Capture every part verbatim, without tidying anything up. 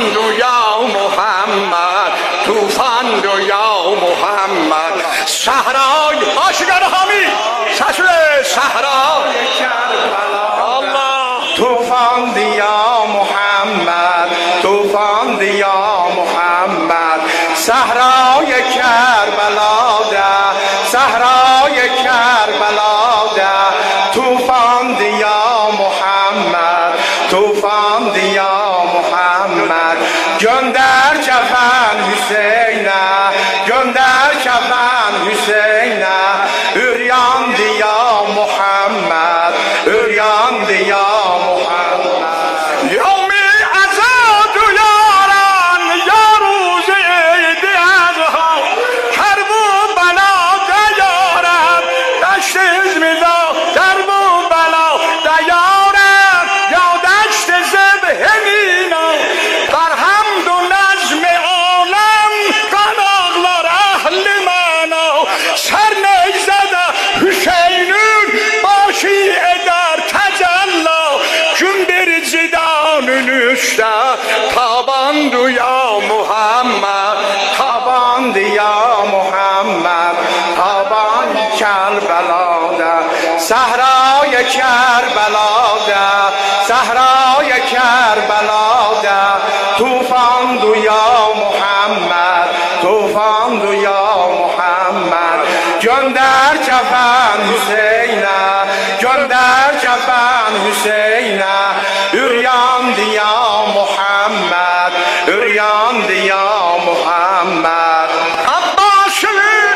رو یا محمد، توفان رو یا محمد. صحرای آشگار حامی ششوه صحرای کربلا، الله توفان دیا محمد، توفان دیا محمد. صحرای کربلا ده، صحرای کربلا ده. توفان دیا محمد، توفان دیا محمد. جان در کفن حسینه، جان در کفن حسینه. عریان دیا محمد، عریان دیا محمد. یوم عزاد و یاران یا روز عید اضحی، کربلا دیارم دشت ازمیدا، کربلا دیارم یا دشت ذبح مینا. بر حمد و نظم عالم قناغلار اهل منا. سر نیزده حسینون باشی در تجلا، چون بر زیدان نشته تابان رو یا محمد، تابان دیا محمد، تابان کربلا ده. صحرای کربلا ده، صحرای کربلا ده. توفان دو یا محمد، توفان دو یا محمد. جان در کفن حسینه، جان در کفن حسینه. عریان دیا محمد، عریان دیا محمد. عباسی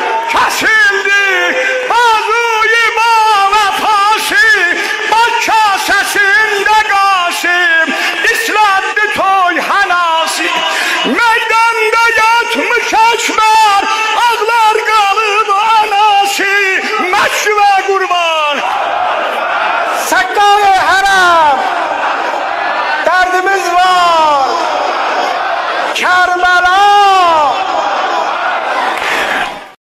کسیلدی بازوی ما و پاسی، با کاسه زندگاسی اسلام توی هناسی. میدان دیت مکشمر اغلار قالب اناسی. مشوه قربان سکای حرم دردimiz var. Kerem